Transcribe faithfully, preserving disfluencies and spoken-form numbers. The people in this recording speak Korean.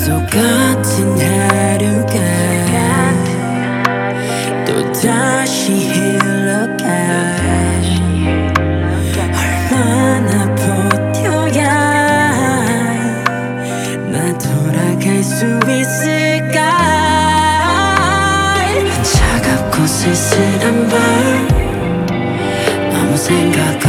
똑같은 하루가 또다시 흘러가. 얼마나 버텨야 나 돌아갈 수 있을까. 차갑고 쓸쓸한 밤, 아무 생각